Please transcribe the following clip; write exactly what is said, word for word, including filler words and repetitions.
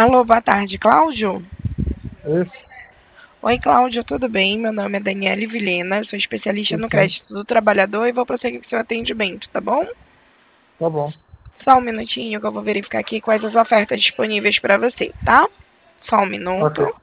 Alô, boa tarde, Cláudio? Isso, Oi, Cláudio, tudo bem? Meu nome é Daniele Vilhena, sou especialista tudo no sim, crédito do trabalhador e vou prosseguir com seu atendimento, tá bom? tá bom. Só um minutinho que eu vou verificar aqui quais as ofertas disponíveis para você, tá? Só um Ok, minuto.